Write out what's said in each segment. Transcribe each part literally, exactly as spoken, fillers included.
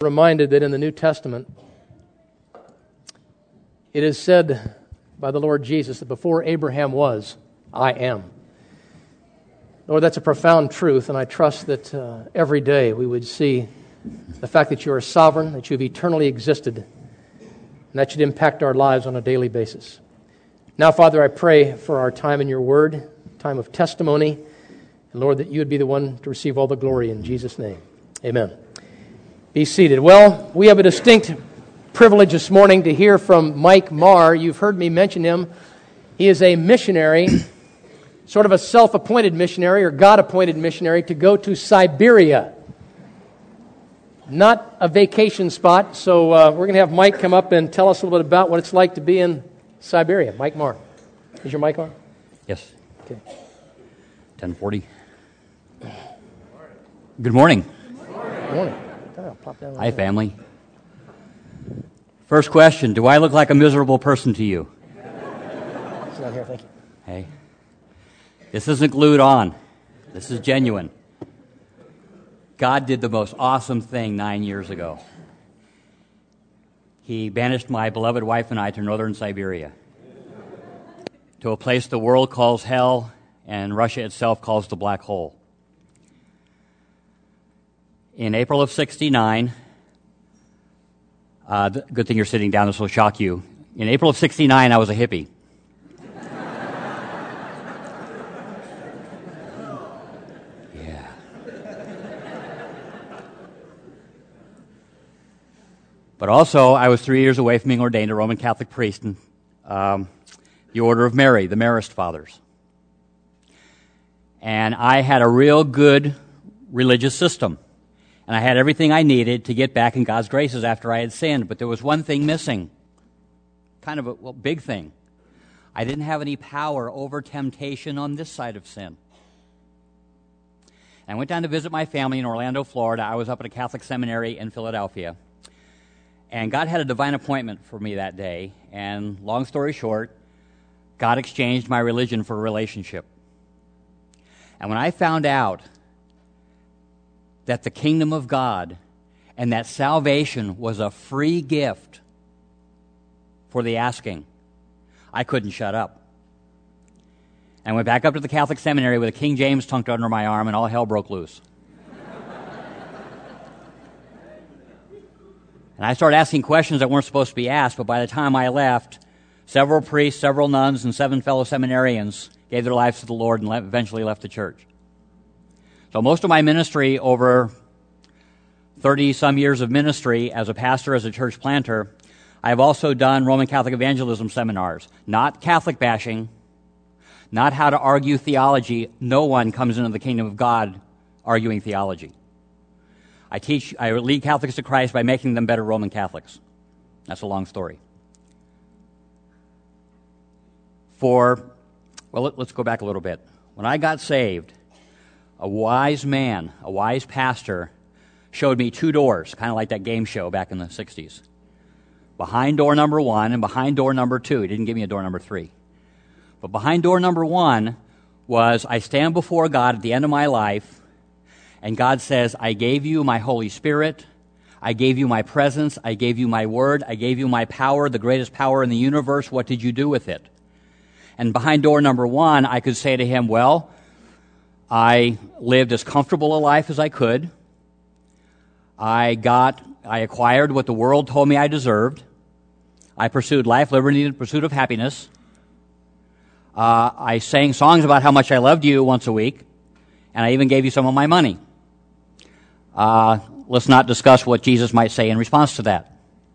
Reminded that in the New Testament, it is said by the Lord Jesus that before Abraham was, I am. Lord, that's a profound truth, and I trust that uh, every day we would see the fact that you are sovereign, that you have eternally existed, and that should impact our lives on a daily basis. Now, Father, I pray for our time in your word, time of testimony, and Lord, that you would be the one to receive all the glory in Jesus' name. Amen. Be seated. Well, we have a distinct privilege this morning to hear from Mike Marr. You've heard me mention him. He is a missionary, sort of a self-appointed missionary or God-appointed missionary to go to Siberia. Not a vacation spot, so uh, we're going to have Mike come up and tell us a little bit about what it's like to be in Siberia. Mike Marr. Is your mic on? Yes. Okay. ten forty. Good morning. Good morning. Oh, pop that Hi, family. First question, do I look like a miserable person to you? It's not here, thank you. Hey. This isn't glued on. This is genuine. God did the most awesome thing nine years ago. He banished my beloved wife and I to northern Siberia, to a place the world calls hell and Russia itself calls the black hole. In April of sixty-nine, uh, th- good thing you're sitting down, this will shock you. In April of sixty-nine, I was a hippie. Yeah. But also, I was three years away from being ordained a Roman Catholic priest in um, the Order of Mary, the Marist Fathers. And I had a real good religious system. And I had everything I needed to get back in God's graces after I had sinned. But there was one thing missing. Kind of a well, big thing. I didn't have any power over temptation on this side of sin. I went down to visit my family in Orlando, Florida. I was up at a Catholic seminary in Philadelphia. And God had a divine appointment for me that day. And long story short, God exchanged my religion for a relationship. And when I found out that the kingdom of God and that salvation was a free gift for the asking, I couldn't shut up. I went back up to the Catholic seminary with a King James tucked under my arm, and all hell broke loose. And I started asking questions that weren't supposed to be asked, but by the time I left, several priests, several nuns, and seven fellow seminarians gave their lives to the Lord and le- eventually left the church. So most of my ministry over thirty-some years of ministry as a pastor, as a church planter, I have also done Roman Catholic evangelism seminars. Not Catholic bashing, not how to argue theology. No one comes into the kingdom of God arguing theology. I teach, I lead Catholics to Christ by making them better Roman Catholics. That's a long story. For, well, let's go back a little bit. When I got saved, a wise man, a wise pastor, showed me two doors, kind of like that game show back in the sixties. Behind door number one and behind door number two. He didn't give me a door number three. But behind door number one was, I stand before God at the end of my life, and God says, I gave you my Holy Spirit, I gave you my presence, I gave you my word, I gave you my power, the greatest power in the universe. What did you do with it? And behind door number one, I could say to him, well, I lived as comfortable a life as I could. I got, I acquired what the world told me I deserved. I pursued life, liberty, and pursuit of happiness. Uh, I sang songs about how much I loved you once a week, and I even gave you some of my money. Uh, let's not discuss what Jesus might say in response to that.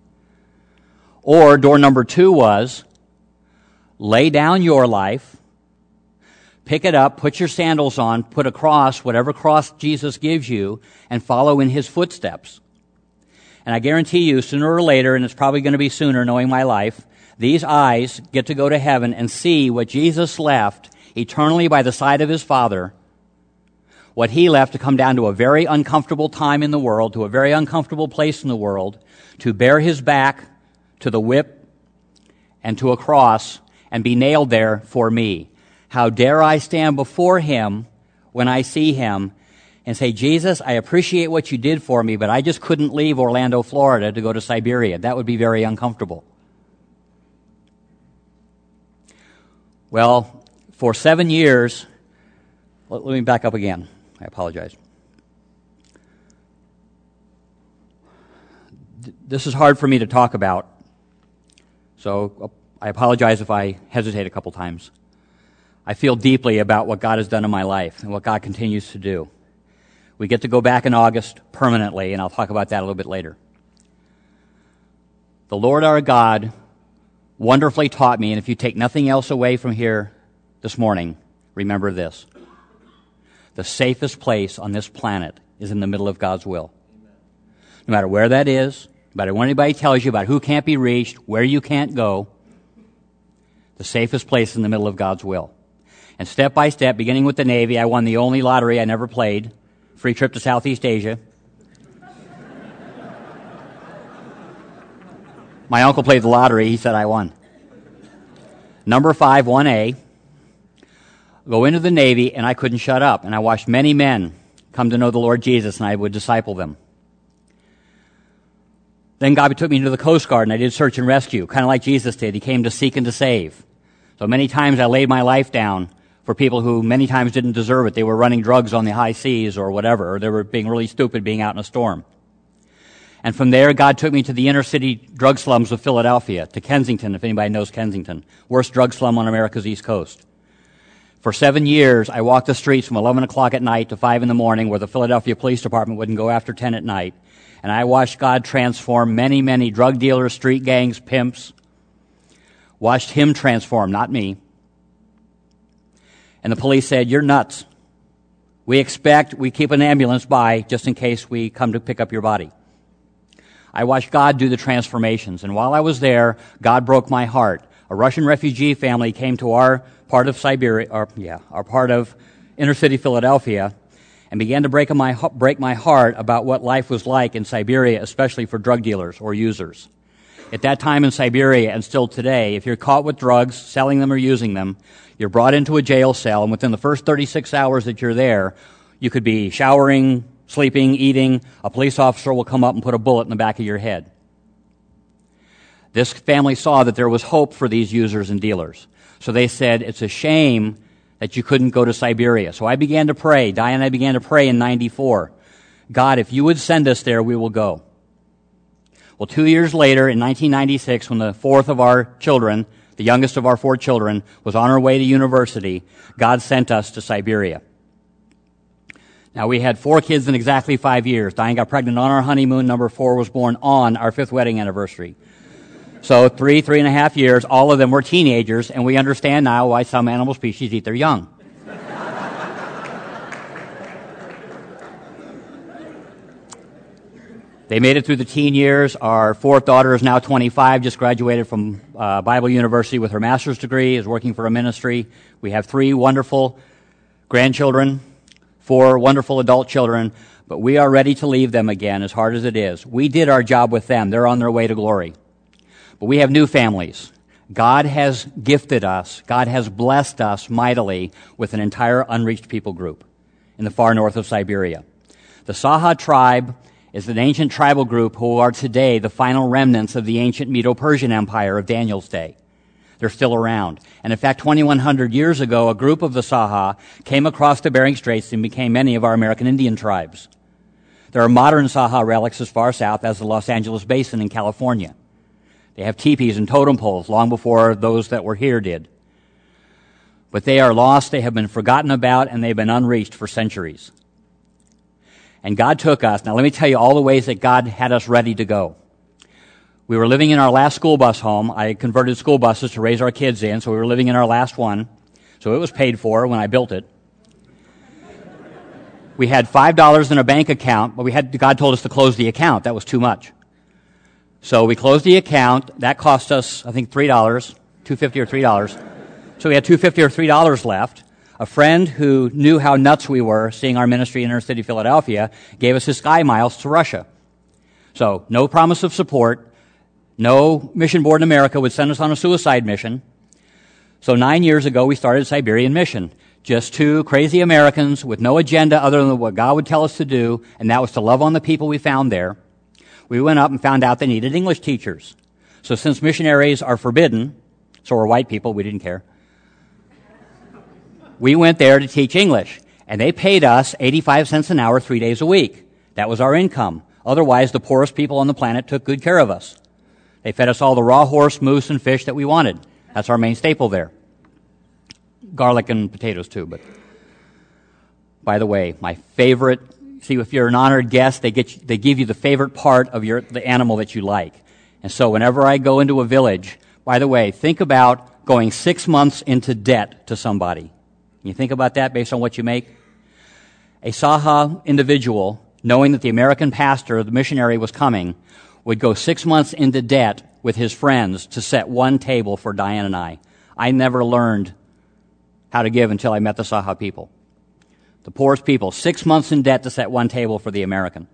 Or door number two was, lay down your life, pick it up, put your sandals on, put a cross, whatever cross Jesus gives you, and follow in his footsteps. And I guarantee you, sooner or later, and it's probably going to be sooner knowing my life, these eyes get to go to heaven and see what Jesus left eternally by the side of his Father, what he left to come down to a very uncomfortable time in the world, to a very uncomfortable place in the world, to bear his back to the whip and to a cross and be nailed there for me. How dare I stand before him when I see him and say, Jesus, I appreciate what you did for me, but I just couldn't leave Orlando, Florida to go to Siberia. That would be very uncomfortable. Well, for seven years, let, let me back up again. I apologize. This is hard for me to talk about, so I apologize if I hesitate a couple times. I feel deeply about what God has done in my life and what God continues to do. We get to go back in August permanently, and I'll talk about that a little bit later. The Lord our God wonderfully taught me, and if you take nothing else away from here this morning, remember this. The safest place on this planet is in the middle of God's will. No matter where that is, no matter what anybody tells you about who can't be reached, where you can't go, the safest place is in the middle of God's will. And step by step, beginning with the Navy, I won the only lottery I never played, free trip to Southeast Asia. My uncle played the lottery. He said I won. Number five, one A. Go into the Navy, and I couldn't shut up. And I watched many men come to know the Lord Jesus, and I would disciple them. Then God took me into the Coast Guard, and I did search and rescue, kind of like Jesus did. He came to seek and to save. So many times I laid my life down for people who many times didn't deserve it. They were running drugs on the high seas or whatever, or they were being really stupid being out in a storm. And from there, God took me to the inner city drug slums of Philadelphia, to Kensington, if anybody knows Kensington. Worst drug slum on America's East Coast. For seven years, I walked the streets from eleven o'clock at night to five in the morning, where the Philadelphia Police Department wouldn't go after ten at night. And I watched God transform many, many drug dealers, street gangs, pimps. Watched Him transform, not me. And the police said, you're nuts. We expect, we keep an ambulance by just in case we come to pick up your body. I watched God do the transformations, and while I was there, God broke my heart. A Russian refugee family came to our part of Siberia, or yeah, our part of inner city Philadelphia, and began to break my break my heart about what life was like in Siberia, especially for drug dealers or users. At that time in Siberia, and still today, if you're caught with drugs, selling them or using them, you're brought into a jail cell, and within the first thirty-six hours that you're there, you could be showering, sleeping, eating. A police officer will come up and put a bullet in the back of your head. This family saw that there was hope for these users and dealers. So they said, it's a shame that you couldn't go to Siberia. So I began to pray. Diane and I began to pray in ninety-four. God, if you would send us there, we will go. Well, two years later, in nineteen ninety-six, when the fourth of our children, the youngest of our four children, was on her way to university, God sent us to Siberia. Now, we had four kids in exactly five years. Diane got pregnant on our honeymoon. Number four was born on our fifth wedding anniversary. So three, three and a half years, all of them were teenagers, and we understand now why some animal species eat their young. They made it through the teen years. Our fourth daughter is now twenty-five, just graduated from uh, Bible University with her master's degree, is working for a ministry. We have three wonderful grandchildren, four wonderful adult children, but we are ready to leave them again, as hard as it is. We did our job with them. They're on their way to glory. But we have new families. God has gifted us, God has blessed us mightily with an entire unreached people group in the far north of Siberia. The Saha tribe is an ancient tribal group who are today the final remnants of the ancient Medo-Persian Empire of Daniel's day. They're still around. And in fact, twenty-one hundred years ago, a group of the Saha came across the Bering Straits and became many of our American Indian tribes. There are modern Saha relics as far south as the Los Angeles Basin in California. They have teepees and totem poles long before those that were here did. But they are lost, they have been forgotten about, and they've been unreached for centuries. And God took us. Now let me tell you all the ways that God had us ready to go. We were living in our last school bus home. I converted school buses to raise our kids in, so we were living in our last one. So it was paid for when I built it. We had five dollars in a bank account, but we had God told us to close the account. That was too much. So we closed the account. That cost us, I think, three dollars, two dollars and fifty cents or three dollars. So we had two dollars and fifty cents or three dollars left. A friend who knew how nuts we were seeing our ministry in inner city Philadelphia gave us his sky miles to Russia. So no promise of support. No mission board in America would send us on a suicide mission. So nine years ago, we started Siberian Mission. Just two crazy Americans with no agenda other than what God would tell us to do, and that was to love on the people we found there. We went up and found out they needed English teachers. So since missionaries are forbidden, so are white people, we didn't care, we went there to teach English. And they paid us eighty-five cents an hour, three days a week. That was our income. Otherwise, the poorest people on the planet took good care of us. They fed us all the raw horse, moose, and fish that we wanted. That's our main staple there. Garlic and potatoes, too. But by the way, my favorite, see, if you're an honored guest, they get you, they give you the favorite part of your the animal that you like. And so whenever I go into a village, by the way, think about going six months into debt to somebody. You think about that based on what you make? A Saha individual, knowing that the American pastor, the missionary, was coming, would go six months into debt with his friends to set one table for Diane and I. I never learned how to give until I met the Saha people. The poorest people, six months in debt to set one table for the American.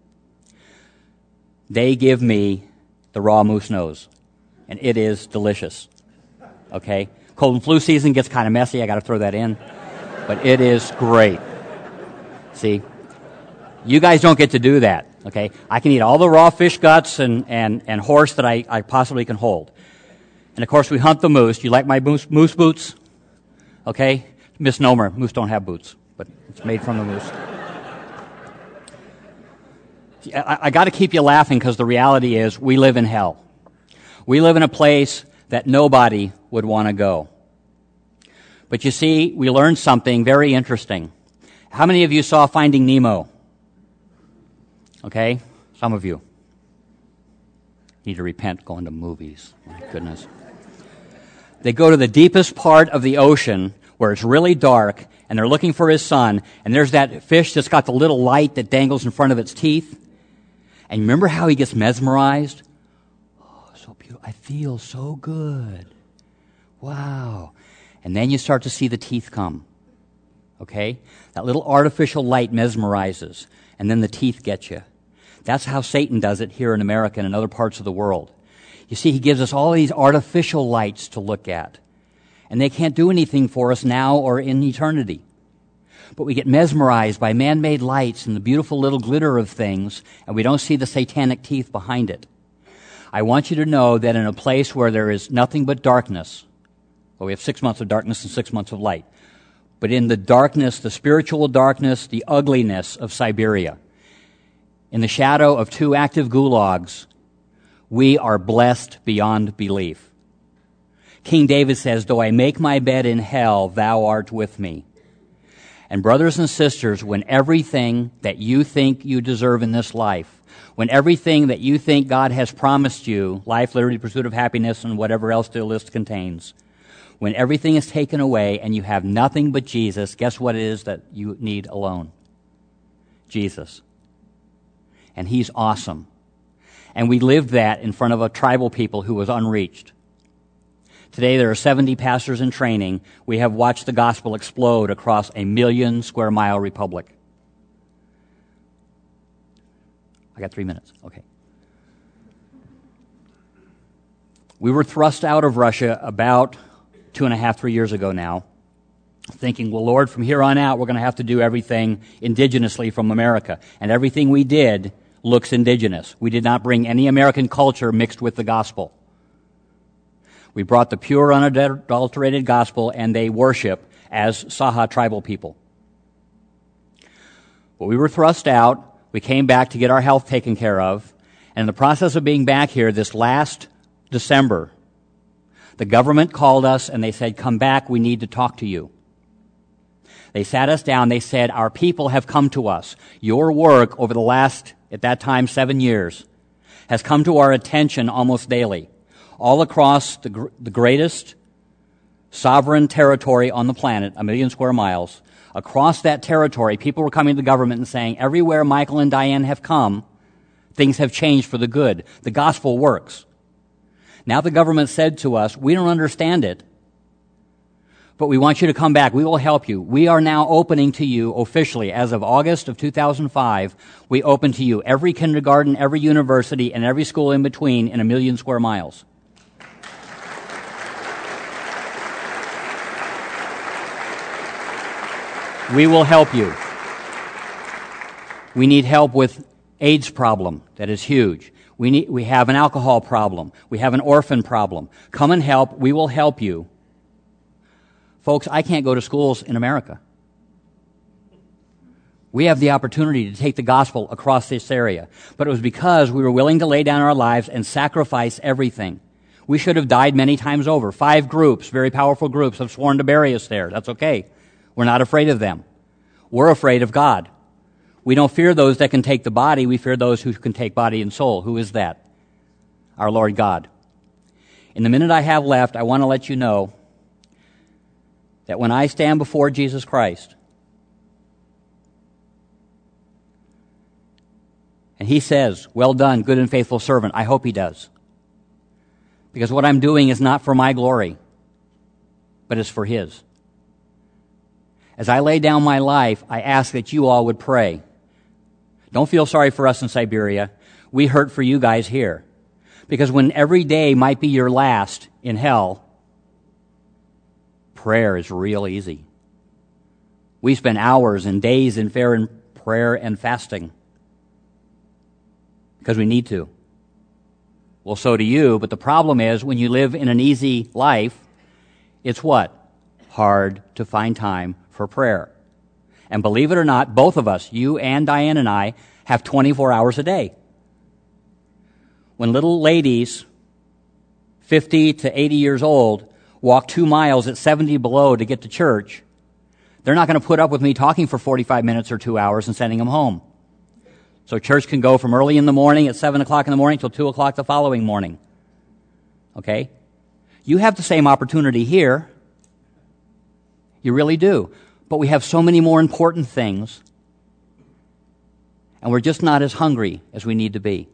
They give me the raw moose nose, and it is delicious. Okay? Cold and flu season gets kind of messy. I got to throw that in. But it is great. See? You guys don't get to do that. Okay? I can eat all the raw fish guts and, and, and horse that I, I possibly can hold. And, of course, we hunt the moose. Do you like my moose, moose boots? Okay? Misnomer. Moose don't have boots. But it's made from the moose. I, I got to keep you laughing because the reality is we live in hell. We live in a place that nobody would want to go. But you see, we learned something very interesting. How many of you saw Finding Nemo? Okay? Some of you. Need to repent going to movies. My goodness. They go to the deepest part of the ocean where it's really dark, and they're looking for his son, and there's that fish that's got the little light that dangles in front of its teeth. And remember how he gets mesmerized? So beautiful. I feel so good. Wow. And then you start to see the teeth come. Okay? That little artificial light mesmerizes, and then the teeth get you. That's how Satan does it here in America and in other parts of the world. You see, he gives us all these artificial lights to look at, and they can't do anything for us now or in eternity. But we get mesmerized by man-made lights and the beautiful little glitter of things, and we don't see the satanic teeth behind it. I want you to know that in a place where there is nothing but darkness, well, we have six months of darkness and six months of light, but in the darkness, the spiritual darkness, the ugliness of Siberia, in the shadow of two active gulags, we are blessed beyond belief. King David says, "Though I make my bed in hell, thou art with me." And brothers and sisters, when everything that you think you deserve in this life, when everything that you think God has promised you, life, liberty, pursuit of happiness, and whatever else the list contains, when everything is taken away and you have nothing but Jesus, guess what it is that you need alone? Jesus. And he's awesome. And we lived that in front of a tribal people who was unreached. Today there are seventy pastors in training. We have watched the gospel explode across a million square mile republic. I got three minutes. Okay. We were thrust out of Russia about two and a half, three years ago now, thinking, well, Lord, from here on out, we're going to have to do everything indigenously from America. And everything we did looks indigenous. We did not bring any American culture mixed with the gospel. We brought the pure, unadulterated gospel, and they worship as Saha tribal people. But we were thrust out. We came back to get our health taken care of. And in the process of being back here this last December, the government called us and they said, come back, we need to talk to you. They sat us down. They said, our people have come to us. Your work over the last, at that time, seven years, has come to our attention almost daily. All across the, gr- the greatest sovereign territory on the planet, a million square miles, across that territory, people were coming to the government and saying, everywhere Michael and Diane have come, things have changed for the good. The gospel works. Now the government said to us, we don't understand it, but we want you to come back. We will help you. We are now opening to you officially, as of August of two thousand five, we open to you every kindergarten, every university, and every school in between in a million square miles. We will help you. We need help with AIDS problem that is huge. We need, we have an alcohol problem. We have an orphan problem. Come and help. We will help you. Folks, I can't go to schools in America. We have the opportunity to take the gospel across this area. But it was because we were willing to lay down our lives and sacrifice everything. We should have died many times over. Five groups, very powerful groups, have sworn to bury us there. That's okay. We're not afraid of them. We're afraid of God. We don't fear those that can take the body. We fear those who can take body and soul. Who is that? Our Lord God. In the minute I have left, I want to let you know that when I stand before Jesus Christ, and He says, "Well done, good and faithful servant," I hope He does. Because what I'm doing is not for my glory, but it's for His. As I lay down my life, I ask that you all would pray. Don't feel sorry for us in Siberia. We hurt for you guys here. Because when every day might be your last in hell, prayer is real easy. We spend hours and days in prayer and fasting. Because we need to. Well, so do you, but the problem is when you live in an easy life, it's what? Hard to find time for prayer. And believe it or not, both of us, you and Diane and I, have twenty-four hours a day. When little ladies, fifty to eighty years old, walk two miles at seventy below to get to church, they're not going to put up with me talking for forty-five minutes or two hours and sending them home. So church can go from early in the morning at seven o'clock in the morning till two o'clock the following morning. Okay? You have the same opportunity here. You really do. But we have so many more important things, and we're just not as hungry as we need to be.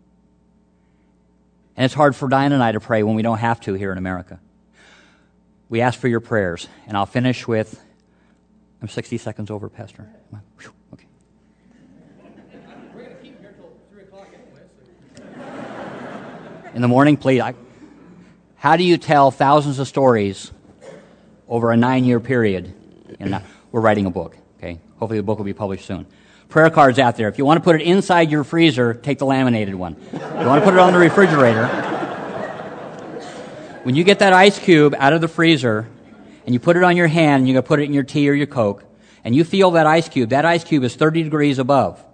And it's hard for Diane and I to pray when we don't have to here in America. We ask for your prayers, and I'll finish with, I'm sixty seconds over, Pastor. Whew, okay. We're going to keep here till three o'clock anyway. So. In the morning, please. I, how do you tell thousands of stories over a nine-year period? And we're writing a book, okay? Hopefully the book will be published soon. Prayer cards out there. If you want to put it inside your freezer, take the laminated one. If you want to put it on the refrigerator, when you get that ice cube out of the freezer and you put it on your hand and you're going to put it in your tea or your Coke, and you feel that ice cube, that ice cube is thirty degrees above.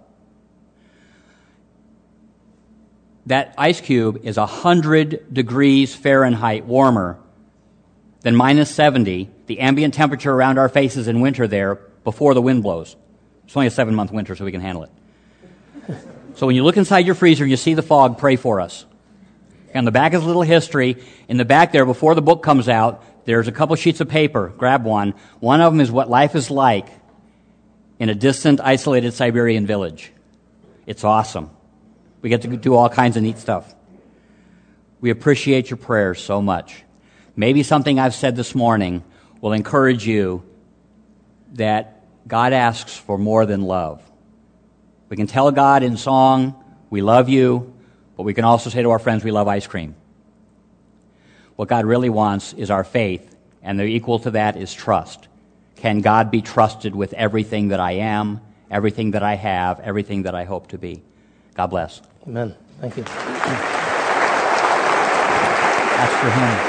That ice cube is one hundred degrees Fahrenheit warmer than minus seventy, the ambient temperature around our faces in winter there, before the wind blows. It's only a seven-month winter, so we can handle it. So when you look inside your freezer and you see the fog, pray for us. On the back is a little history. In the back there, before the book comes out, there's a couple sheets of paper. Grab one. One of them is what life is like in a distant, isolated Siberian village. It's awesome. We get to do all kinds of neat stuff. We appreciate your prayers so much. Maybe something I've said this morning will encourage you that God asks for more than love. We can tell God in song, we love you, but we can also say to our friends, we love ice cream. What God really wants is our faith, and the equal to that is trust. Can God be trusted with everything that I am, everything that I have, everything that I hope to be? God bless. Amen. Thank you. Ask for Him.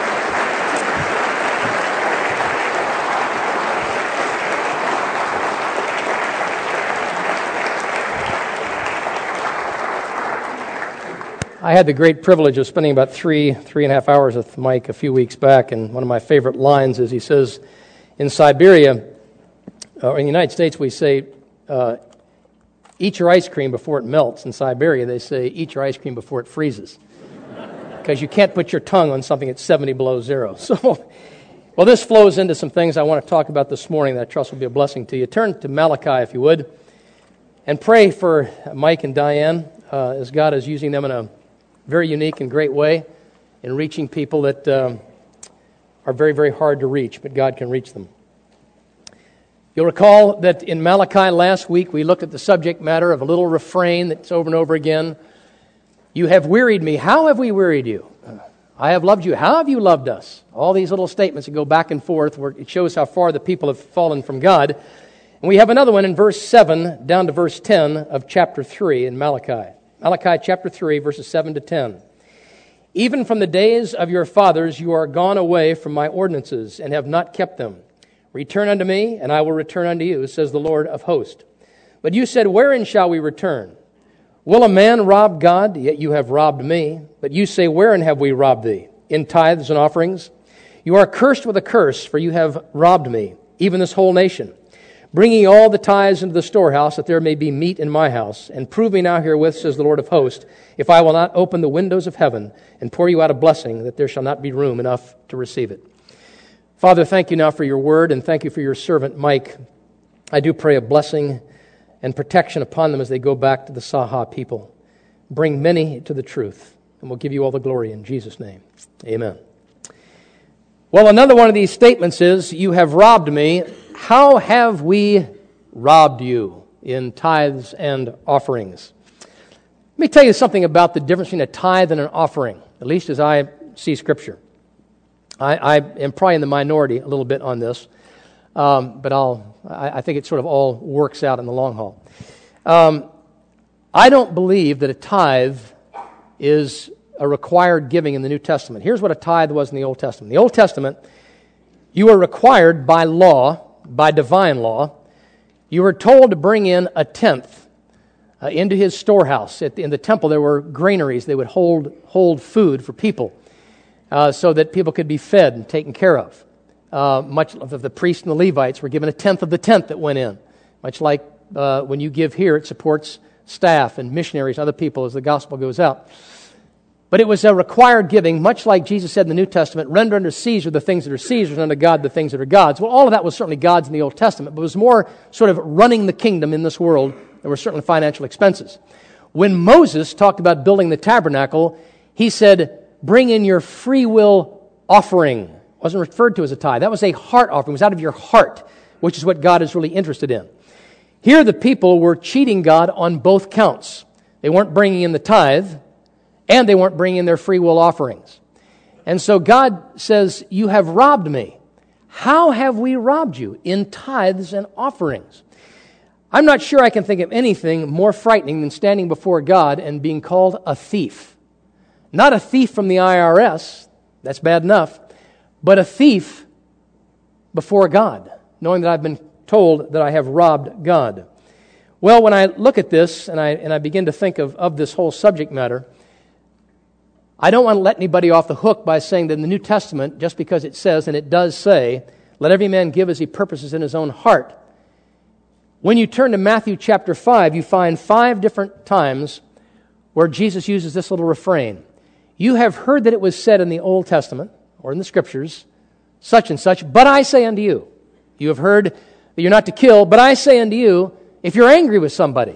I had the great privilege of spending about three, three and a half hours with Mike a few weeks back, and one of my favorite lines is he says, in Siberia, or in the United States, we say, uh, eat your ice cream before it melts. In Siberia, they say, eat your ice cream before it freezes. Because you can't put your tongue on something that's seventy below zero. So, well, this flows into some things I want to talk about this morning that I trust will be a blessing to you. Turn to Malachi, if you would, and pray for Mike and Diane uh, as God is using them in a very unique and great way in reaching people that um, are very, very hard to reach, but God can reach them. You'll recall that in Malachi last week, we looked at the subject matter of a little refrain that's over and over again. You have wearied me. How have we wearied you? I have loved you. How have you loved us? All these little statements that go back and forth where it shows how far the people have fallen from God. And we have another one in verse seven down to verse ten of chapter three in Malachi. Malachi chapter three, verses seven to ten. Even from the days of your fathers you are gone away from my ordinances, and have not kept them. Return unto me, and I will return unto you, says the Lord of hosts. But you said, wherein shall we return? Will a man rob God? Yet you have robbed me. But you say, wherein have we robbed thee? In tithes and offerings? You are cursed with a curse, for you have robbed me, even this whole nation. Bringing all the tithes into the storehouse, that there may be meat in my house. And prove me now herewith, says the Lord of hosts, if I will not open the windows of heaven and pour you out a blessing, that there shall not be room enough to receive it. Father, thank you now for your word, and thank you for your servant Mike. I do pray a blessing and protection upon them as they go back to the Saha people. Bring many to the truth, and we'll give you all the glory in Jesus' name. Amen. Well, another one of these statements is, you have robbed me. How have we robbed you in tithes and offerings? Let me tell you something about the difference between a tithe and an offering, at least as I see Scripture. I, I am probably in the minority a little bit on this, um, but I'll, I, I think it sort of all works out in the long haul. Um, I don't believe that a tithe is a required giving in the New Testament. Here's what a tithe was in the Old Testament. In the Old Testament, you were required by law, by divine law, you were told to bring in a tenth uh, into his storehouse. At the, in the temple, there were granaries. They would hold hold food for people uh, so that people could be fed and taken care of. Uh, much of the priests and the Levites were given a tenth of the tenth that went in. Much like uh, when you give here, it supports staff and missionaries and other people as the gospel goes out. But it was a required giving, much like Jesus said in the New Testament, render unto Caesar the things that are Caesar's, and unto God the things that are God's. Well, all of that was certainly God's in the Old Testament, but it was more sort of running the kingdom in this world. There were certainly financial expenses. When Moses talked about building the tabernacle, he said, bring in your free will offering. It wasn't referred to as a tithe. That was a heart offering. It was out of your heart, which is what God is really interested in. Here the people were cheating God on both counts. They weren't bringing in the tithe, and they weren't bringing in their free will offerings. And so God says, you have robbed me. How have we robbed you? In tithes and offerings. I'm not sure I can think of anything more frightening than standing before God and being called a thief. Not a thief from the I R S, that's bad enough, but a thief before God, knowing that I've been told that I have robbed God. Well, when I look at this and I and I begin to think of, of this whole subject matter, I don't want to let anybody off the hook by saying that in the New Testament, just because it says, and it does say, let every man give as he purposes in his own heart. When you turn to Matthew chapter five, you find five different times where Jesus uses this little refrain. You have heard that it was said in the Old Testament, or in the Scriptures, such and such, but I say unto you. You have heard that you're not to kill, but I say unto you, if you're angry with somebody,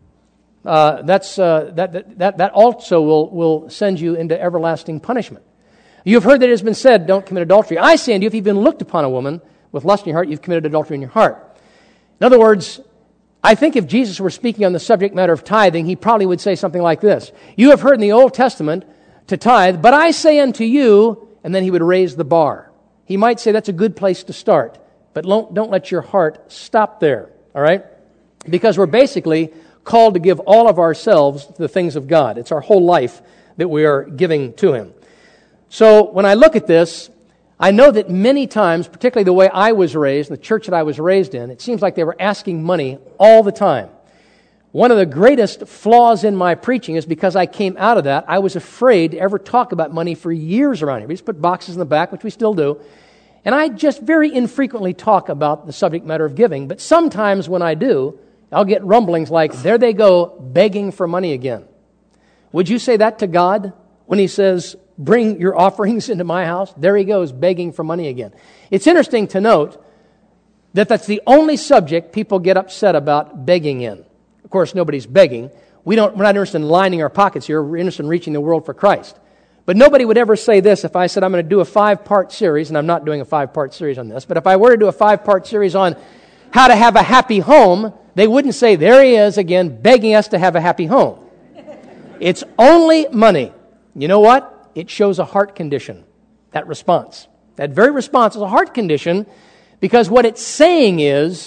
Uh, that's uh, that, that that also will will send you into everlasting punishment. You have heard that it has been said, don't commit adultery. I say unto you, if you've been looked upon a woman with lust in your heart, you've committed adultery in your heart. In other words, I think if Jesus were speaking on the subject matter of tithing, he probably would say something like this. You have heard in the Old Testament to tithe, but I say unto you, and then he would raise the bar. He might say that's a good place to start, but don't, don't let your heart stop there, all right? Because we're basically called to give all of ourselves to the things of God. It's our whole life that we are giving to Him. So when I look at this, I know that many times, particularly the way I was raised, the church that I was raised in, it seems like they were asking money all the time. One of the greatest flaws in my preaching is because I came out of that, I was afraid to ever talk about money for years around here. We just put boxes in the back, which we still do. And I just very infrequently talk about the subject matter of giving. But sometimes when I do, I'll get rumblings like, there they go, begging for money again. Would you say that to God when He says, bring your offerings into my house? There He goes, begging for money again. It's interesting to note that that's the only subject people get upset about begging in. Of course, nobody's begging. We don't, we're not interested in lining our pockets here. We're interested in reaching the world for Christ. But nobody would ever say this if I said I'm going to do a five-part series, and I'm not doing a five-part series on this, but if I were to do a five-part series on how to have a happy home, they wouldn't say, there he is again, begging us to have a happy home. It's only money. You know what? It shows a heart condition, that response. That very response is a heart condition, because what it's saying is,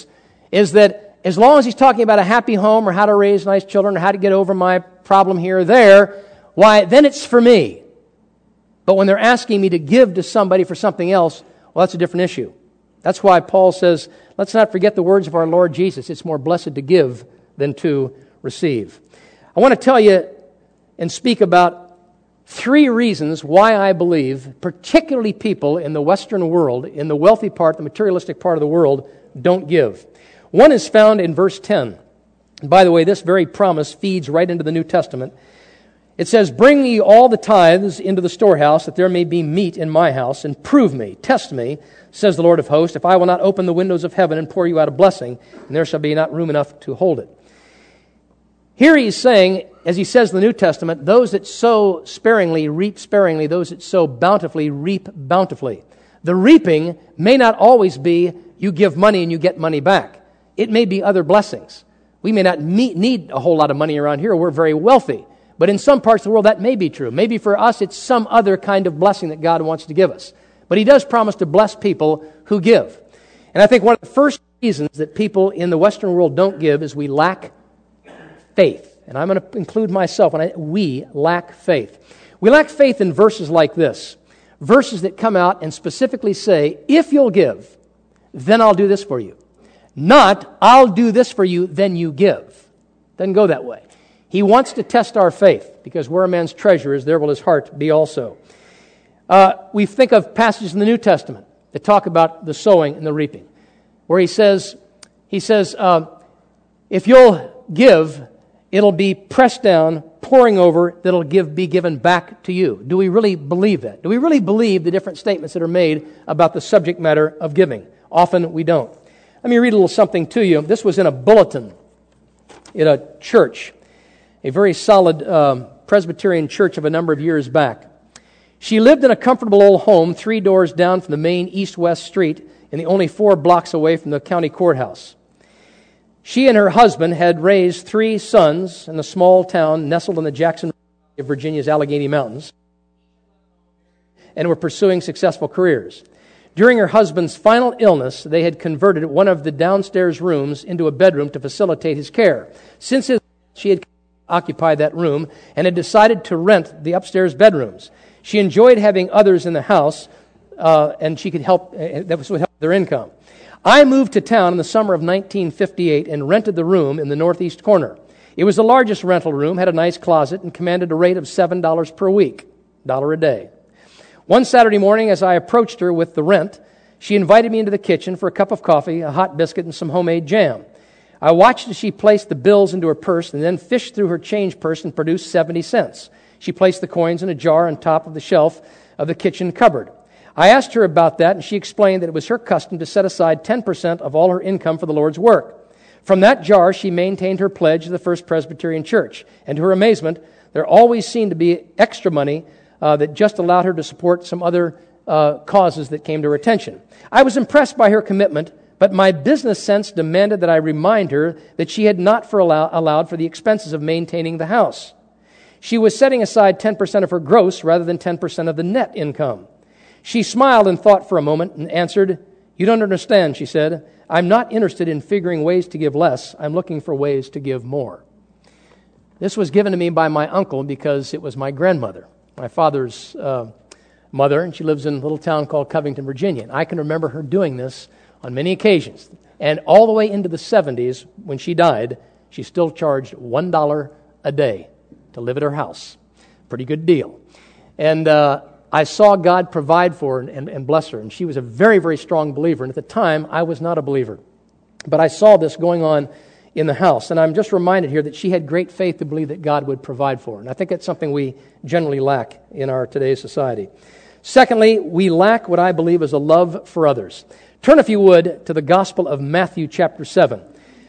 is that as long as he's talking about a happy home or how to raise nice children or how to get over my problem here or there, why, then it's for me. But when they're asking me to give to somebody for something else, well, that's a different issue. That's why Paul says, let's not forget the words of our Lord Jesus. It's more blessed to give than to receive. I want to tell you and speak about three reasons why I believe, particularly people in the Western world, in the wealthy part, the materialistic part of the world, don't give. One is found in verse ten. And by the way, this very promise feeds right into the New Testament. It says, bring ye all the tithes into the storehouse, that there may be meat in my house, and prove me, test me, says the Lord of hosts, if I will not open the windows of heaven and pour you out a blessing, and there shall be not room enough to hold it. Here he's saying, as he says in the New Testament, those that sow sparingly reap sparingly, those that sow bountifully reap bountifully. The reaping may not always be you give money and you get money back. It may be other blessings. We may not meet, need a whole lot of money around here. We're very wealthy. But in some parts of the world, that may be true. Maybe for us, it's some other kind of blessing that God wants to give us. But he does promise to bless people who give. And I think one of the first reasons that people in the Western world don't give is we lack faith. And I'm going to include myself, and I, we lack faith. We lack faith in verses like this. Verses that come out and specifically say, if you'll give, then I'll do this for you. Not, I'll do this for you, then you give. Doesn't go that way. He wants to test our faith, because where a man's treasure is, there will his heart be also. Uh, we think of passages in the New Testament that talk about the sowing and the reaping, where he says, he says, uh, if you'll give, it'll be pressed down, pouring over, that'll give be given back to you. Do we really believe that? Do we really believe the different statements that are made about the subject matter of giving? Often we don't. Let me read a little something to you. This was in a bulletin in a church, a very solid um, Presbyterian church of a number of years back. She lived in a comfortable old home three doors down from the main east-west street and the only four blocks away from the county courthouse. She and her husband had raised three sons in a small town nestled in the Jackson of Virginia's Allegheny Mountains and were pursuing successful careers. During her husband's final illness, they had converted one of the downstairs rooms into a bedroom to facilitate his care. Since his she had occupied that room and had decided to rent the upstairs bedrooms. She enjoyed having others in the house, uh, and she could help, uh, that would help their income. I moved to town in the summer of nineteen fifty-eight and rented the room in the northeast corner. It was the largest rental room, had a nice closet, and commanded a rate of seven dollars per week, dollar a day. One Saturday morning, as I approached her with the rent, she invited me into the kitchen for a cup of coffee, a hot biscuit, and some homemade jam. I watched as she placed the bills into her purse and then fished through her change purse and produced seventy cents. She placed the coins in a jar on top of the shelf of the kitchen cupboard. I asked her about that, and she explained that it was her custom to set aside ten percent of all her income for the Lord's work. From that jar, she maintained her pledge to the First Presbyterian Church, and to her amazement, there always seemed to be extra money uh, that just allowed her to support some other uh, causes that came to her attention. I was impressed by her commitment, but my business sense demanded that I remind her that she had not for allow, allowed for the expenses of maintaining the house. She was setting aside ten percent of her gross rather than ten percent of the net income. She smiled and thought for a moment and answered, "You don't understand," she said. "I'm not interested in figuring ways to give less. I'm looking for ways to give more." This was given to me by my uncle because it was my grandmother, my father's uh, mother, and she lives in a little town called Covington, Virginia. And I can remember her doing this on many occasions. And all the way into the seventies, when she died, she still charged one dollar a day to live at her house. Pretty good deal. And uh, I saw God provide for her and, and bless her. And she was a very, very strong believer. And at the time, I was not a believer. But I saw this going on in the house. And I'm just reminded here that she had great faith to believe that God would provide for her. And I think that's something we generally lack in our today's society. Secondly, we lack what I believe is a love for others. Turn, if you would, to the Gospel of Matthew chapter seven.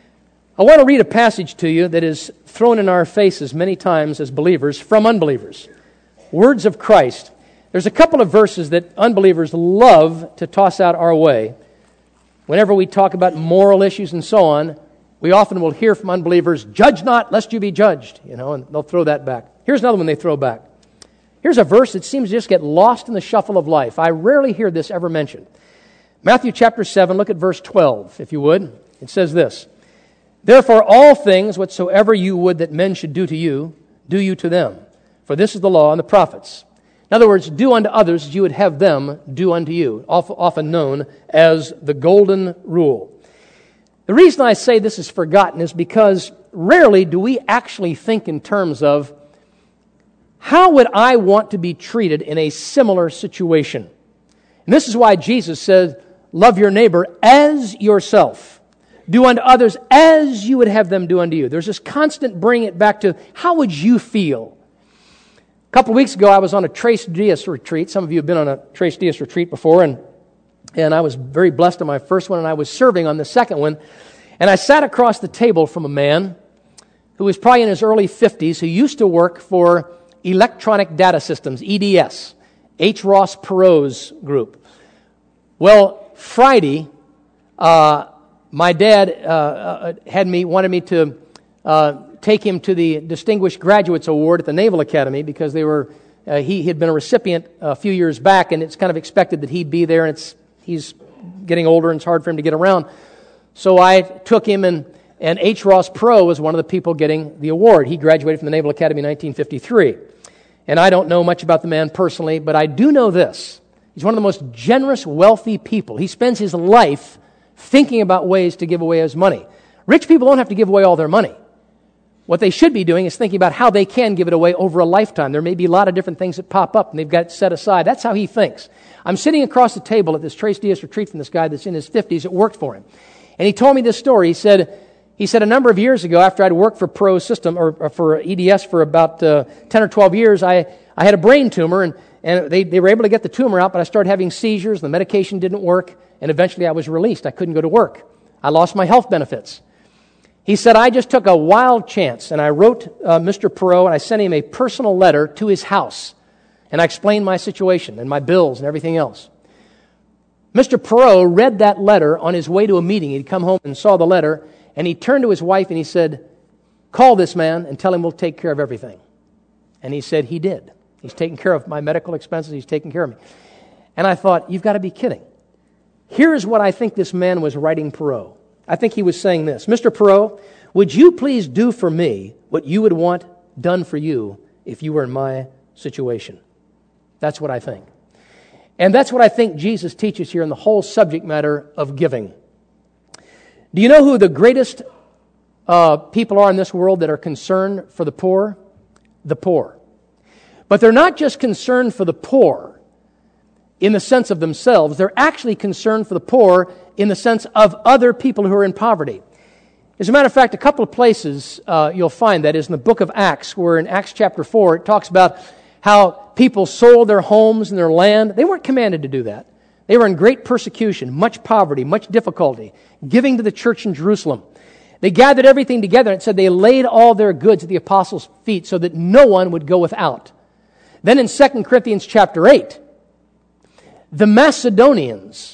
I want to read a passage to you that is thrown in our faces many times as believers from unbelievers. Words of Christ. There's a couple of verses that unbelievers love to toss out our way. Whenever we talk about moral issues and so on, we often will hear from unbelievers, "Judge not, lest you be judged." You know, and they'll throw that back. Here's another one they throw back. Here's a verse that seems to just get lost in the shuffle of life. I rarely hear this ever mentioned. Matthew chapter seven, look at verse twelve, if you would. It says this, "Therefore all things whatsoever you would that men should do to you, do you to them. For this is the law and the prophets." In other words, do unto others as you would have them do unto you, often known as the golden rule. The reason I say this is forgotten is because rarely do we actually think in terms of how would I want to be treated in a similar situation? And this is why Jesus said, love your neighbor as yourself. Do unto others as you would have them do unto you. There's this constant bringing it back to how would you feel? A couple of weeks ago, I was on a Tres Dias retreat. Some of you have been on a Tres Dias retreat before, and, and I was very blessed on my first one, and I was serving on the second one. And I sat across the table from a man who was probably in his early fifties, who used to work for Electronic Data Systems, E D S, H. Ross Perot's group. Well, Friday, uh, my dad uh, uh, had me wanted me to uh, take him to the Distinguished Graduates Award at the Naval Academy because they were uh, he had been a recipient a few years back, and it's kind of expected that he'd be there. And it's he's getting older, and it's hard for him to get around. So I took him, and and H. Ross Perot was one of the people getting the award. He graduated from the Naval Academy in nineteen fifty-three. And I don't know much about the man personally, but I do know this. He's one of the most generous, wealthy people. He spends his life thinking about ways to give away his money. Rich people don't have to give away all their money. What they should be doing is thinking about how they can give it away over a lifetime. There may be a lot of different things that pop up, and they've got it set aside. That's how he thinks. I'm sitting across the table at this Tres Dias retreat from this guy that's in his fifties that worked for him. And he told me this story. He said, he said a number of years ago, after I'd worked for Pro System, or, or for E D S for about uh, ten or twelve years, I, I had a brain tumor, and, and they, they were able to get the tumor out, but I started having seizures, the medication didn't work, and eventually I was released. I couldn't go to work. I lost my health benefits. He said, I just took a wild chance, and I wrote uh, Mister Perot, and I sent him a personal letter to his house, and I explained my situation and my bills and everything else. Mister Perot read that letter on his way to a meeting. He'd come home and saw the letter, and he turned to his wife and he said, call this man and tell him we'll take care of everything. And he said he did. He's taking care of my medical expenses. He's taking care of me. And I thought, you've got to be kidding. Here's what I think this man was writing Perot. I think he was saying this, Mister Perot, would you please do for me what you would want done for you if you were in my situation? That's what I think. And that's what I think Jesus teaches here in the whole subject matter of giving. Do you know who the greatest uh, people are in this world that are concerned for the poor? The poor. But they're not just concerned for the poor in the sense of themselves. They're actually concerned for the poor in the sense of other people who are in poverty. As a matter of fact, a couple of places uh, you'll find that is in the book of Acts, where in Acts chapter four, it talks about how people sold their homes and their land. They weren't commanded to do that. They were in great persecution, much poverty, much difficulty, giving to the church in Jerusalem. They gathered everything together, and it said they laid all their goods at the apostles' feet so that no one would go without. Then in Second Corinthians chapter eight, the Macedonians,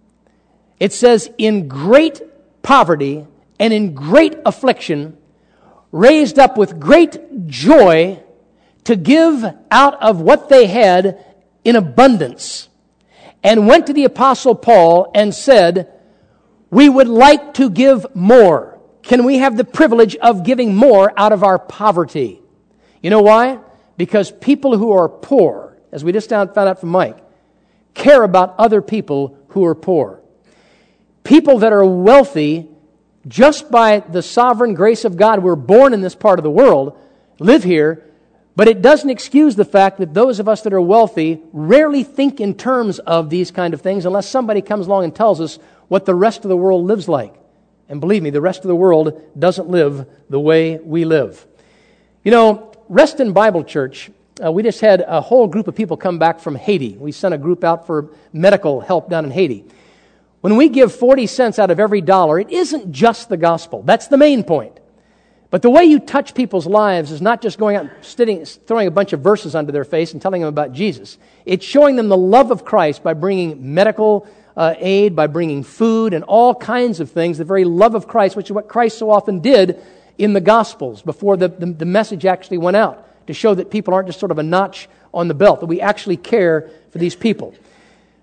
it says, in great poverty and in great affliction, raised up with great joy to give out of what they had in abundance, and went to the Apostle Paul and said, we would like to give more. Can we have the privilege of giving more out of our poverty? You know why? Because people who are poor, as we just found out from Mike, care about other people who are poor. People that are wealthy, just by the sovereign grace of God, we're born in this part of the world, live here, but it doesn't excuse the fact that those of us that are wealthy rarely think in terms of these kind of things unless somebody comes along and tells us what the rest of the world lives like. And believe me, the rest of the world doesn't live the way we live. You know, Reston Bible Church, uh, we just had a whole group of people come back from Haiti. We sent a group out for medical help down in Haiti. When we give forty cents out of every dollar, it isn't just the gospel. That's the main point. But the way you touch people's lives is not just going out and sitting, throwing a bunch of verses onto their face and telling them about Jesus. It's showing them the love of Christ by bringing medical uh, aid, by bringing food and all kinds of things, the very love of Christ, which is what Christ so often did in the Gospels before the, the, the message actually went out, to show that people aren't just sort of a notch on the belt, that we actually care for these people.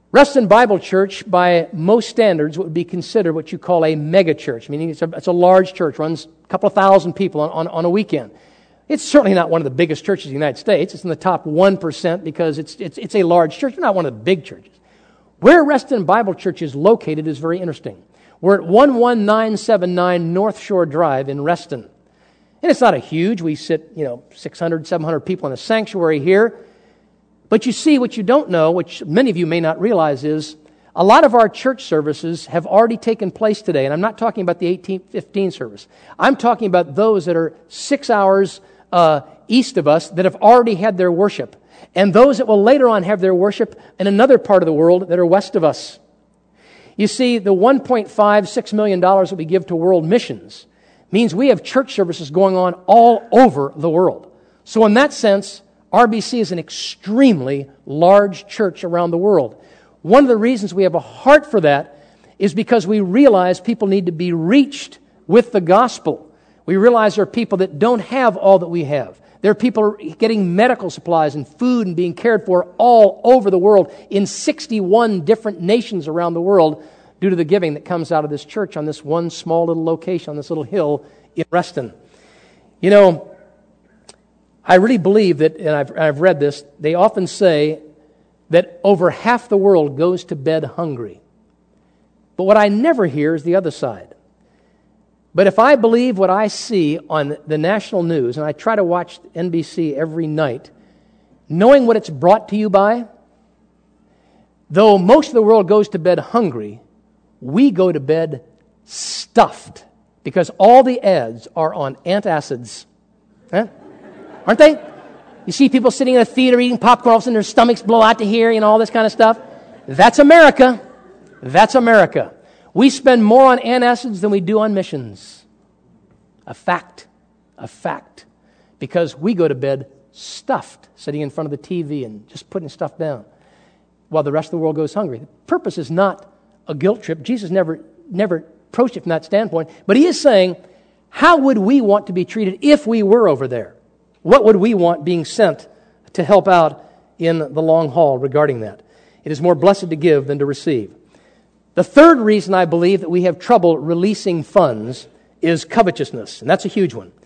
Reston Bible Church, by most standards, would be considered what you call a mega church, meaning it's a, it's a large church, runs a couple of thousand people on, on, on a weekend. It's certainly not one of the biggest churches in the United States. It's in the top one percent because it's, it's, it's a large church, but not one of the big churches. Where Reston Bible Church is located is very interesting. We're at one one nine seven nine North Shore Drive in Reston. And it's not a huge, we sit, you know, six hundred, seven hundred people in a sanctuary here. But you see, what you don't know, which many of you may not realize, is a lot of our church services have already taken place today. And I'm not talking about the eighteen fifteen service. I'm talking about those that are six hours uh, east of us that have already had their worship. And those that will later on have their worship in another part of the world that are west of us. You see, the one point five six million dollars that we give to world missions means we have church services going on all over the world. So in that sense, R B C is an extremely large church around the world. One of the reasons we have a heart for that is because we realize people need to be reached with the gospel. We realize there are people that don't have all that we have. There are people getting medical supplies and food and being cared for all over the world in sixty-one different nations around the world due to the giving that comes out of this church on this one small little location, on this little hill in Reston. You know, I really believe that, and I've, I've read this, they often say that over half the world goes to bed hungry. But what I never hear is the other side. But if I believe what I see on the national news, and I try to watch N B C every night, knowing what it's brought to you by, though most of the world goes to bed hungry, we go to bed stuffed because all the ads are on antacids. Huh? Aren't they? You see people sitting in a theater eating popcorn, all of a sudden their stomachs blow out to here, you know, all this kind of stuff. That's America. That's America. We spend more on antacids than we do on missions. A fact. A fact. Because we go to bed stuffed, sitting in front of the T V and just putting stuff down, while the rest of the world goes hungry. The purpose is not a guilt trip. Jesus never, never approached it from that standpoint. But he is saying, how would we want to be treated if we were over there? What would we want being sent to help out in the long haul regarding that? It is more blessed to give than to receive. The third reason I believe that we have trouble releasing funds is covetousness, and that's a huge one.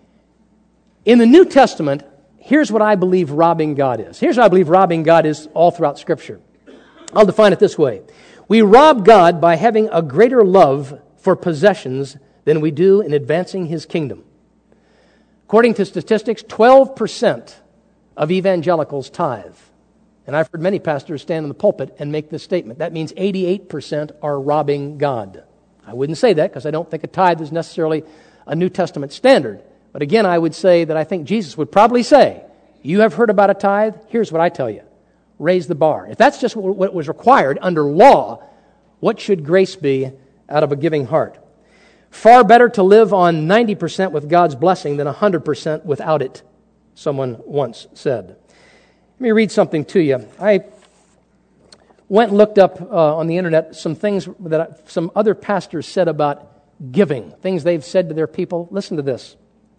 In the New Testament, here's what I believe robbing God is. Here's what I believe robbing God is all throughout Scripture. I'll define it this way. We rob God by having a greater love for possessions than we do in advancing His kingdom. According to statistics, twelve percent of evangelicals tithe. And I've heard many pastors stand in the pulpit and make this statement. That means eighty-eight percent are robbing God. I wouldn't say that because I don't think a tithe is necessarily a New Testament standard. But again, I would say that I think Jesus would probably say, you have heard about a tithe? Here's what I tell you. Raise the bar. If that's just what was required under law, what should grace be out of a giving heart? Far better to live on ninety percent with God's blessing than one hundred percent without it, someone once said. Let me read something to you. I went and looked up uh, on the internet some things that I, some other pastors said about giving, things they've said to their people. Listen to this.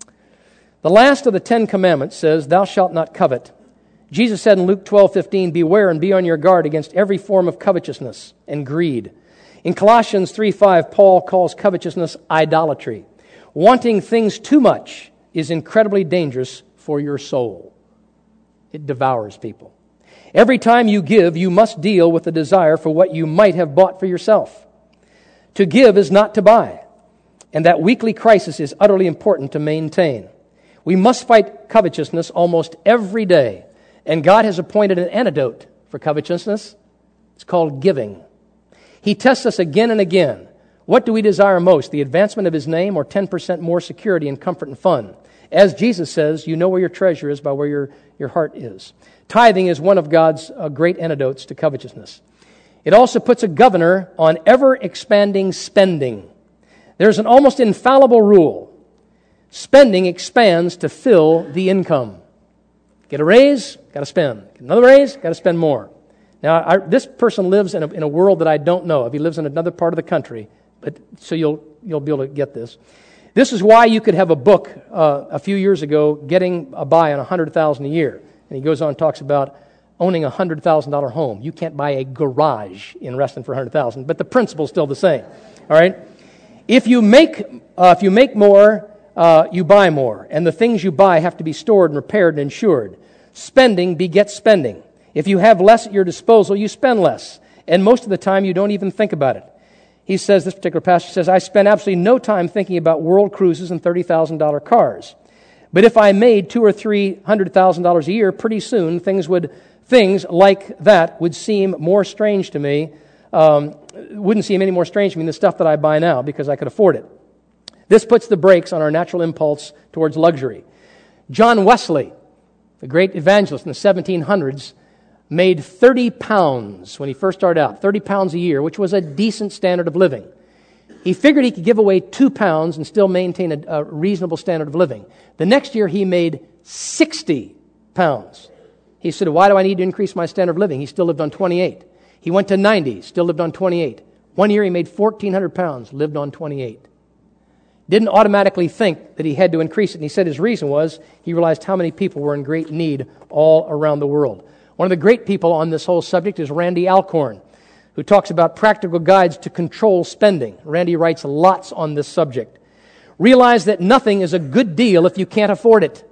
The last of the Ten Commandments says, thou shalt not covet. Jesus said in Luke twelve fifteen, beware and be on your guard against every form of covetousness and greed. In Colossians three five, Paul calls covetousness idolatry. Wanting things too much is incredibly dangerous for your soul. It devours people. Every time you give, you must deal with the desire for what you might have bought for yourself. To give is not to buy, and that weekly crisis is utterly important to maintain. We must fight covetousness almost every day, and God has appointed an antidote for covetousness. It's called giving. He tests us again and again. What do we desire most, the advancement of His name or ten percent more security and comfort and fun? As Jesus says, you know where your treasure is by where your, your heart is. Tithing is one of God's uh, great antidotes to covetousness. It also puts a governor on ever-expanding spending. There's an almost infallible rule. Spending expands to fill the income. Get a raise, got to spend. Get another raise, got to spend more. Now, I, this person lives in a, in a world that I don't know of. He lives in another part of the country, but so you'll you'll be able to get this. This is why you could have a book uh, a few years ago, Getting a By on one hundred thousand dollars a year. And he goes on and talks about owning a one hundred thousand dollars home. You can't buy a garage in Reston for one hundred thousand dollars, but the principle's still the same. All right? If you make uh, if you make more, uh, you buy more, and the things you buy have to be stored and repaired and insured. Spending begets spending. If you have less at your disposal, you spend less, and most of the time you don't even think about it. He says, this particular pastor says, I spend absolutely no time thinking about world cruises and thirty thousand dollars cars. But if I made two or three hundred thousand dollars a year, pretty soon things would things like that would seem more strange to me. Um, wouldn't seem any more strange to me than the stuff that I buy now because I could afford it. This puts the brakes on our natural impulse towards luxury. John Wesley, the great evangelist in the seventeen hundreds, made thirty pounds when he first started out, thirty pounds a year, which was a decent standard of living. He figured he could give away two pounds and still maintain a, a reasonable standard of living. The next year he made sixty pounds. He said, why do I need to increase my standard of living? He still lived on twenty-eight. He went to ninety, still lived on twenty-eight. One year he made fourteen hundred pounds, lived on twenty-eight. Didn't automatically think that he had to increase it. And he said his reason was he realized how many people were in great need all around the world. One of the great people on this whole subject is Randy Alcorn, who talks about practical guides to control spending. Randy writes lots on this subject. Realize that nothing is a good deal if you can't afford it.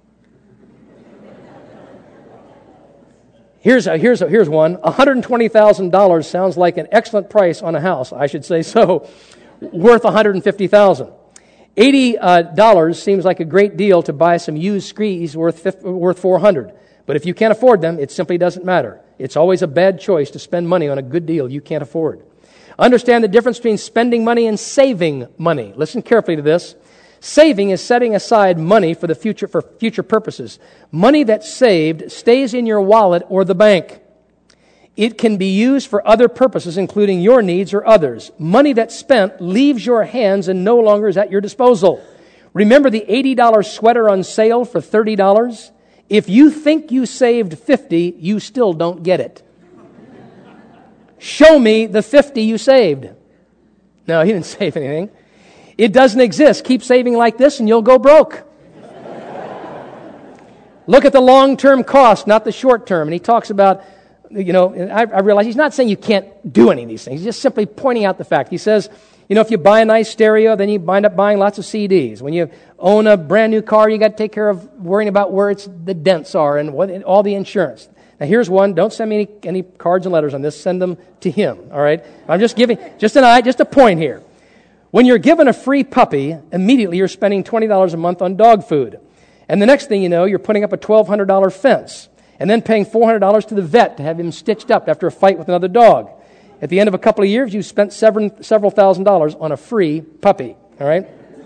Here's a, here's a, here's one. one hundred twenty thousand dollars sounds like an excellent price on a house. I should say so. Worth one hundred fifty thousand dollars. eighty dollars uh, seems like a great deal to buy some used skis worth worth four hundred dollars. But if you can't afford them, it simply doesn't matter. It's always a bad choice to spend money on a good deal you can't afford. Understand the difference between spending money and saving money. Listen carefully to this. Saving is setting aside money for the future for future purposes. Money that's saved stays in your wallet or the bank. It can be used for other purposes, including your needs or others. Money that's spent leaves your hands and no longer is at your disposal. Remember the eighty dollars sweater on sale for thirty dollars? If you think you saved fifty dollars, you still don't get it. Show me the fifty you saved. No, he didn't save anything. It doesn't exist. Keep saving like this and you'll go broke. Look at the long-term cost, not the short-term. And he talks about, you know, I, I realize he's not saying you can't do any of these things. He's just simply pointing out the fact. He says, you know, if you buy a nice stereo, then you wind up buying lots of C Ds. When you own a brand new car, you got to take care of worrying about where it's the dents are and what, and all the insurance. Now, here's one. Don't send me any, any cards and letters on this. Send them to him, all right? I'm just giving, just an eye, just a point here. When you're given a free puppy, immediately you're spending twenty dollars a month on dog food. And the next thing you know, you're putting up a twelve hundred dollars fence and then paying four hundred dollars to the vet to have him stitched up after a fight with another dog. At the end of a couple of years, you've spent several, several thousand dollars on a free puppy, all right?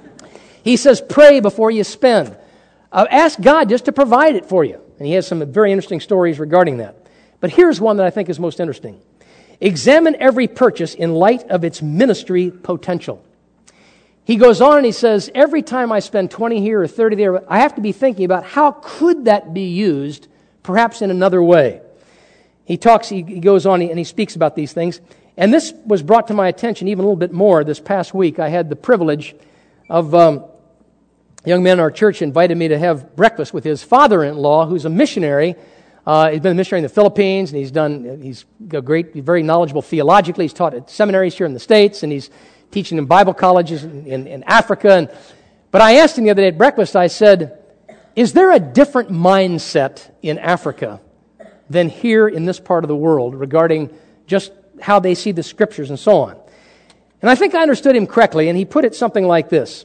He says, pray before you spend. Uh, ask God just to provide it for you. And he has some very interesting stories regarding that. But here's one that I think is most interesting. Examine every purchase in light of its ministry potential. He goes on and he says, every time I spend twenty here or thirty there, I have to be thinking about how could that be used, perhaps in another way. He talks, he goes on and he speaks about these things. And this was brought to my attention even a little bit more this past week. I had the privilege of um, a young man in our church invited me to have breakfast with his father-in-law, who's a missionary. Uh, he's been a missionary in the Philippines, and he's done, he's a great, very knowledgeable theologically. He's taught at seminaries here in the States, and he's teaching in Bible colleges in, in, in Africa. And, but I asked him the other day at breakfast, I said, is there a different mindset in Africa than here in this part of the world regarding just how they see the Scriptures and so on? And I think I understood him correctly, and he put it something like this.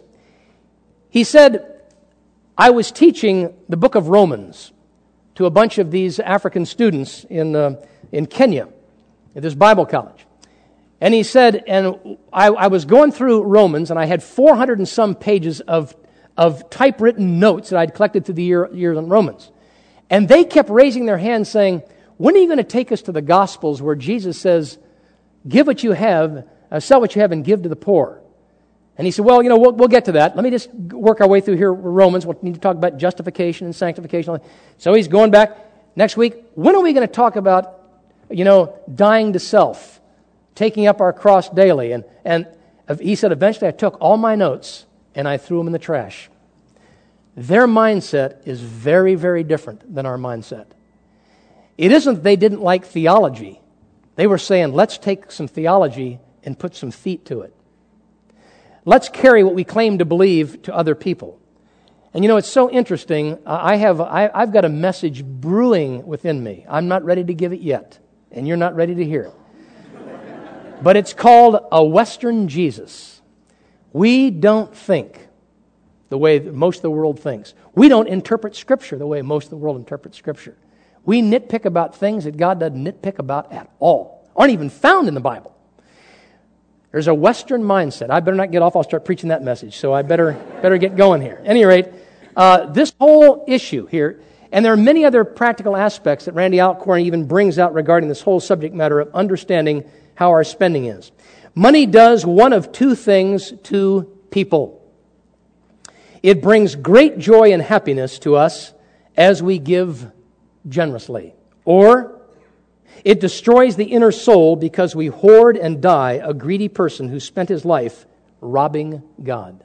He said, I was teaching the book of Romans to a bunch of these African students in uh, in Kenya at this Bible college. And he said, and I, I was going through Romans, and I had four hundred and some pages of, of typewritten notes that I'd collected through the year, years on Romans. And they kept raising their hands saying, when are you going to take us to the Gospels where Jesus says, give what you have, uh, sell what you have and give to the poor? And he said, well, you know, we'll, we'll get to that. Let me just work our way through here, Romans. We'll need to talk about justification and sanctification. So he's going back next week. When are we going to talk about, you know, dying to self? Taking up our cross daily. And, and he said, eventually I took all my notes and I threw them in the trash. Their mindset is very, very different than our mindset. It isn't they didn't like theology. They were saying, let's take some theology and put some feet to it. Let's carry what we claim to believe to other people. And you know, it's so interesting. I have, I, I've got a message brewing within me. I'm not ready to give it yet, and you're not ready to hear it. But it's called A Western Jesus. We don't think the way that most of the world thinks. We don't interpret Scripture the way most of the world interprets Scripture. We nitpick about things that God doesn't nitpick about at all, aren't even found in the Bible. There's a Western mindset. I better not get off. I'll start preaching that message. So I better better get going here. At any rate, uh, this whole issue here, and there are many other practical aspects that Randy Alcorn even brings out regarding this whole subject matter of understanding how our spending is. Money does one of two things to people. It brings great joy and happiness to us as we give generously, or it destroys the inner soul because we hoard and die a greedy person who spent his life robbing God.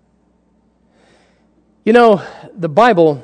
You know, the Bible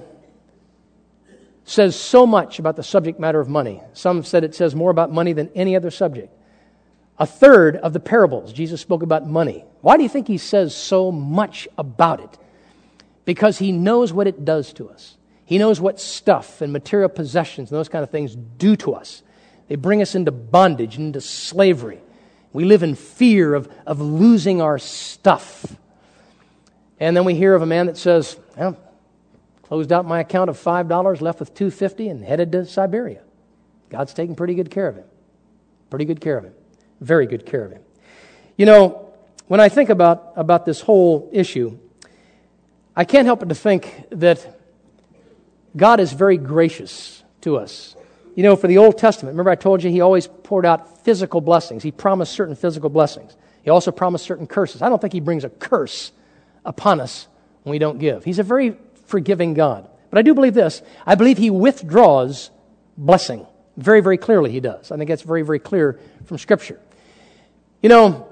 says so much about the subject matter of money. Some said it says more about money than any other subject. A third of the parables, Jesus spoke about money. Why do you think he says so much about it? Because he knows what it does to us. He knows what stuff and material possessions and those kind of things do to us. They bring us into bondage, into slavery. We live in fear of, of losing our stuff. And then we hear of a man that says, well, closed out my account of five dollars, left with two dollars and fifty cents, and headed to Siberia. God's taking pretty good care of him. Pretty good care of him. Very good care of him. You know, when I think about, about this whole issue, I can't help but to think that God is very gracious to us. You know, for the Old Testament, remember I told you he always poured out physical blessings. He promised certain physical blessings. He also promised certain curses. I don't think he brings a curse upon us when we don't give. He's a very forgiving God. But I do believe this. I believe he withdraws blessing. Very, very clearly he does. I think that's very, very clear from Scripture. You know,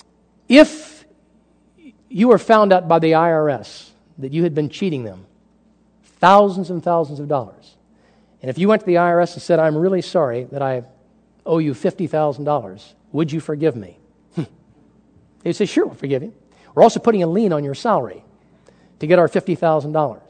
if you were found out by the I R S that you had been cheating them thousands and thousands of dollars, and if you went to the I R S and said, I'm really sorry that I owe you fifty thousand dollars, would you forgive me? They'd say, sure, we'll forgive you. We're also putting a lien on your salary to get our fifty thousand dollars.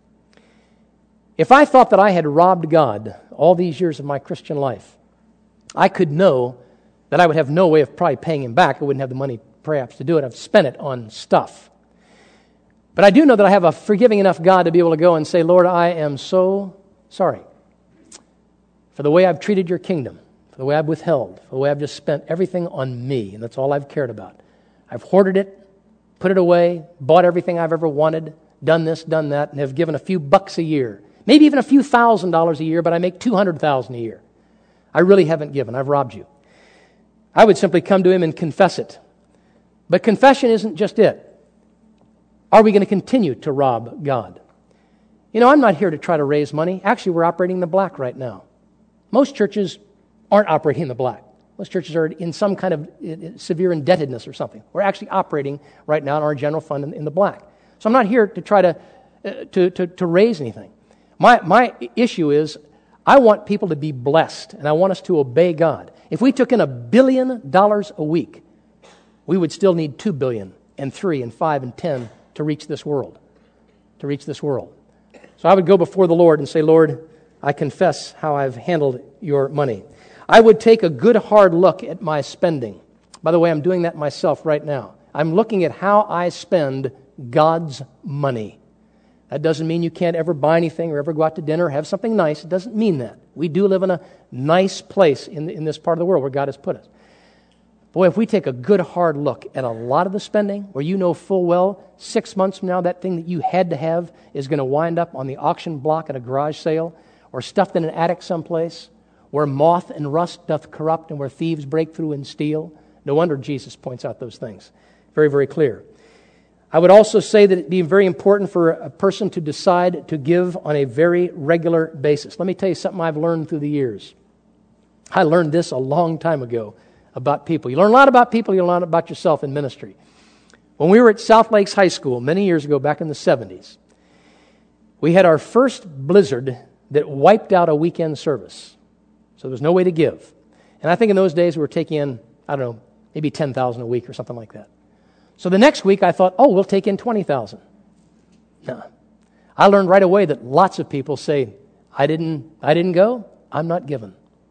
If I thought that I had robbed God all these years of my Christian life, I could know that I would have no way of probably paying him back. I wouldn't have the money perhaps to do it. I've spent it on stuff. But I do know that I have a forgiving enough God to be able to go and say, Lord, I am so sorry for the way I've treated your kingdom, for the way I've withheld, for the way I've just spent everything on me, and that's all I've cared about. I've hoarded it, put it away, bought everything I've ever wanted, done this, done that, and have given a few bucks a year, maybe even a few thousand dollars a year, but I make two hundred thousand dollars a year. I really haven't given. I've robbed you. I would simply come to him and confess it. But confession isn't just it. Are we going to continue to rob God? You know, I'm not here to try to raise money. Actually, we're operating in the black right now. Most churches aren't operating in the black. Most churches are in some kind of severe indebtedness or something. We're actually operating right now in our general fund in, in the black. So I'm not here to try to, uh, to, to, to raise anything. My, my issue is I want people to be blessed, and I want us to obey God. If we took in a billion dollars a week, we would still need two billion and three and five and ten to reach this world, to reach this world. So I would go before the Lord and say, Lord, I confess how I've handled your money. I would take a good hard look at my spending. By the way, I'm doing that myself right now. I'm looking at how I spend God's money. That doesn't mean you can't ever buy anything or ever go out to dinner or have something nice. It doesn't mean that. We do live in a nice place in, in this part of the world where God has put us. Boy, if we take a good hard look at a lot of the spending, where you know full well six months from now that thing that you had to have is going to wind up on the auction block at a garage sale or stuffed in an attic someplace where moth and rust doth corrupt and where thieves break through and steal. No wonder Jesus points out those things. Very, very clear. I would also say that it'd be very important for a person to decide to give on a very regular basis. Let me tell you something I've learned through the years. I learned this a long time ago about people. You learn a lot about people, you learn a lot about yourself in ministry. When we were at South Lakes High School many years ago, back in the seventies, we had our first blizzard that wiped out a weekend service. So there was no way to give. And I think in those days we were taking in, I don't know, maybe ten thousand dollars a week or something like that. So the next week I thought, oh, we'll take in twenty thousand dollars. No. I learned right away that lots of people say, I didn't, I didn't go, I'm not giving.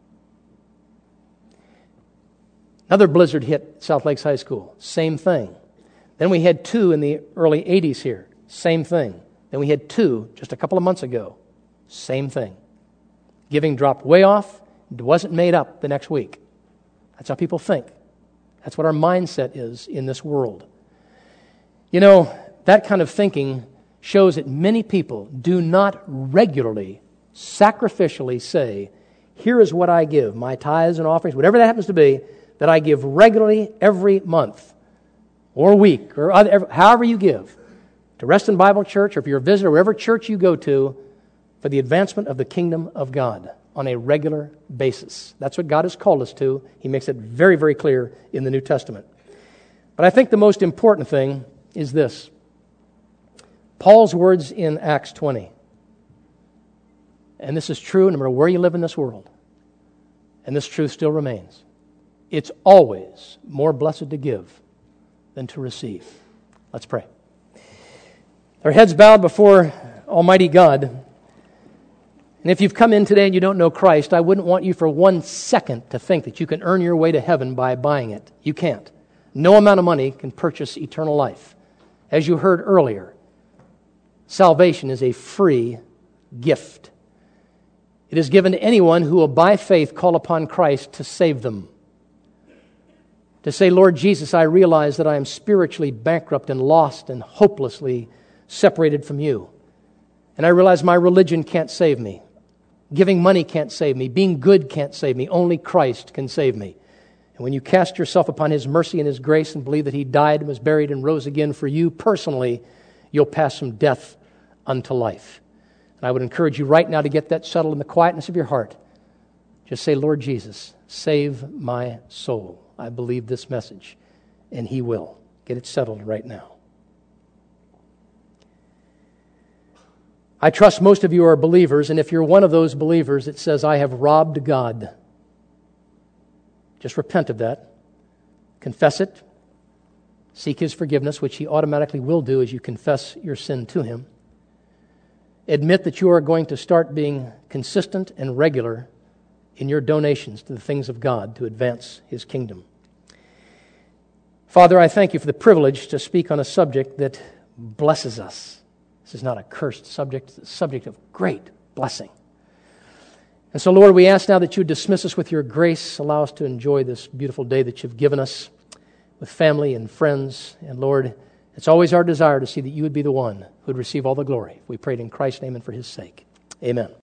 Another blizzard hit South Lakes High School. Same thing. Then we had two in the early eighties here. Same thing. Then we had two just a couple of months ago. Same thing. Giving dropped way off. It wasn't made up the next week. That's how people think. That's what our mindset is in this world. You know, that kind of thinking shows that many people do not regularly, sacrificially say, here is what I give, my tithes and offerings, whatever that happens to be, that I give regularly every month or week or other, however you give to Reston Bible Church, or if you're a visitor, wherever church you go to, for the advancement of the kingdom of God on a regular basis. That's what God has called us to. He makes it very, very clear in the New Testament. But I think the most important thing is this. Paul's words in Acts twenty. And this is true no matter where you live in this world. And this truth still remains. It's always more blessed to give than to receive. Let's pray. Our heads bowed before Almighty God. And if you've come in today and you don't know Christ, I wouldn't want you for one second to think that you can earn your way to heaven by buying it. You can't. No amount of money can purchase eternal life. As you heard earlier, salvation is a free gift. It is given to anyone who will by faith call upon Christ to save them. To say, Lord Jesus, I realize that I am spiritually bankrupt and lost and hopelessly separated from you. And I realize my religion can't save me. Giving money can't save me. Being good can't save me. Only Christ can save me. And when you cast yourself upon His mercy and His grace and believe that He died and was buried and rose again for you personally, you'll pass from death unto life. And I would encourage you right now to get that settled in the quietness of your heart. Just say, Lord Jesus, save my soul. I believe this message, and He will. Get it settled right now. I trust most of you are believers, and if you're one of those believers that says, I have robbed God, just repent of that. Confess it. Seek His forgiveness, which He automatically will do as you confess your sin to Him. Admit that you are going to start being consistent and regular in your donations to the things of God to advance His kingdom. Father, I thank You for the privilege to speak on a subject that blesses us. This is not a cursed subject. It's a subject of great blessing. And so, Lord, we ask now that You dismiss us with Your grace. Allow us to enjoy this beautiful day that You've given us with family and friends. And, Lord, it's always our desire to see that You would be the one who would receive all the glory. We prayed in Christ's name and for His sake. Amen.